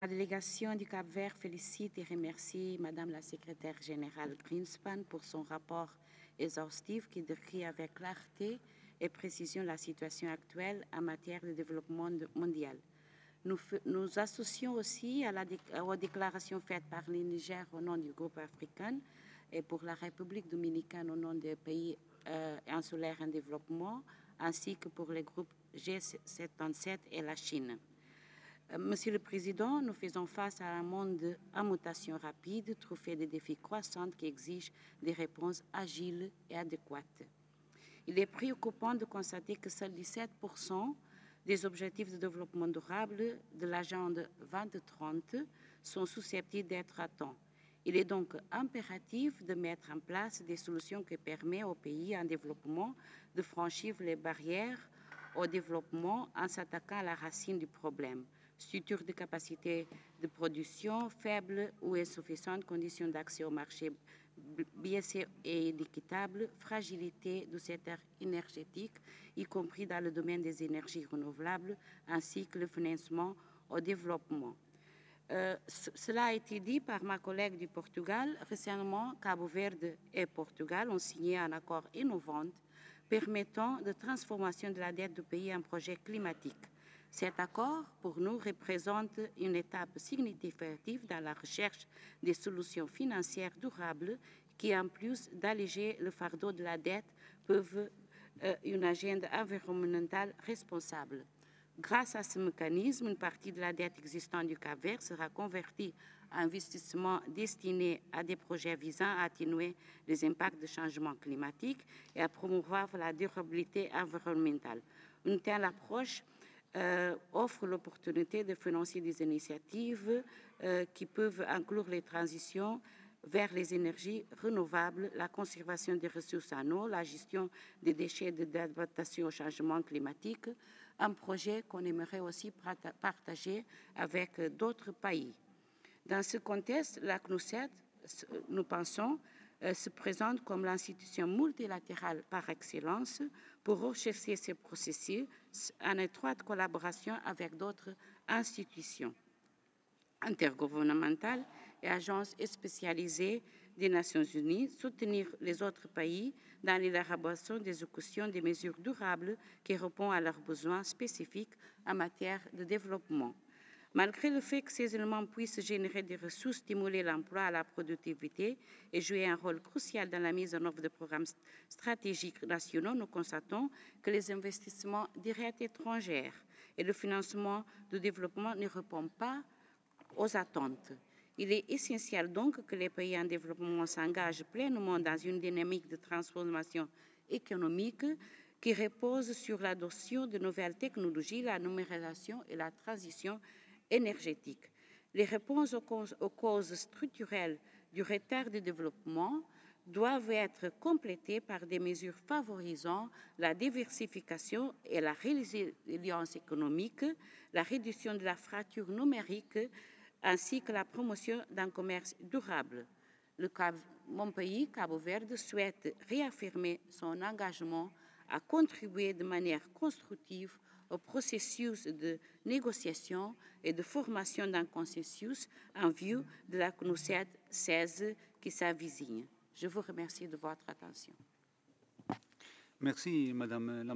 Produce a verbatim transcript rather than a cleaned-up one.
La délégation du Cap-Vert félicite et remercie Madame la secrétaire générale Greenspan pour son rapport exhaustif qui décrit avec clarté et précision la situation actuelle en matière de développement mondial. Nous nous associons aussi à la, aux déclarations faites par le Niger au nom du groupe africain et pour la République dominicaine au nom des pays euh, insulaires en développement, ainsi que pour les groupes G soixante-dix-sept et la Chine. Monsieur le Président, nous faisons face à un monde en mutation rapide, trouvé de défis croissants qui exigent des réponses agiles et adéquates. Il est préoccupant de constater que seuls dix-sept pour cent des objectifs de développement durable de l'agenda vingt trente sont susceptibles d'être atteints. Il est donc impératif de mettre en place des solutions qui permettent aux pays en développement de franchir les barrières au développement en s'attaquant à la racine du problème. Structure de capacité de production faible ou insuffisante, conditions d'accès au marché biaisées et inéquitables, fragilité du secteur énergétique, y compris dans le domaine des énergies renouvelables, ainsi que le financement au développement. Euh, cela a été dit par ma collègue du Portugal. Récemment, Cabo Verde et Portugal ont signé un accord innovant permettant de transformation de la dette du pays en projet climatique. Cet accord, pour nous, représente une étape significative dans la recherche des solutions financières durables qui, en plus d'alléger le fardeau de la dette, peuvent euh, une agenda environnementale responsable. Grâce à ce mécanisme, une partie de la dette existante du Cap-Vert sera convertie en investissement destiné à des projets visant à atténuer les impacts du changement climatique et à promouvoir la durabilité environnementale. Une telle approche euh, offre l'opportunité de financer des initiatives euh, qui peuvent inclure les transitions vers les énergies renouvelables, la conservation des ressources en eau, la gestion des déchets d'adaptation au changement climatique, un projet qu'on aimerait aussi partager avec d'autres pays. Dans ce contexte, la C N U S E D, nous pensons, se présente comme l'institution multilatérale par excellence pour rechercher ces processus en étroite collaboration avec d'autres institutions intergouvernementales et agences spécialisées des Nations Unies, soutenir les autres pays dans l'élaboration des exécutions des mesures durables qui répondent à leurs besoins spécifiques en matière de développement. Malgré le fait que ces éléments puissent générer des ressources, stimuler l'emploi et la productivité et jouer un rôle crucial dans la mise en œuvre de programmes stratégiques nationaux, nous constatons que les investissements directs étrangers et le financement du développement ne répondent pas aux attentes. Il est essentiel donc que les pays en développement s'engagent pleinement dans une dynamique de transformation économique qui repose sur l'adoption de nouvelles technologies, la numérisation et la transition énergétique. Les réponses aux causes, aux causes structurelles du retard de développement doivent être complétées par des mesures favorisant la diversification et la résilience économique, la réduction de la fracture numérique, ainsi que la promotion d'un commerce durable. Le Cap, mon pays, Cabo Verde, souhaite réaffirmer son engagement à contribuer de manière constructive au processus de négociation et de formation d'un consensus en vue de la C N U S E D seize qui s'avicine. Je vous remercie de votre attention. Merci, Madame la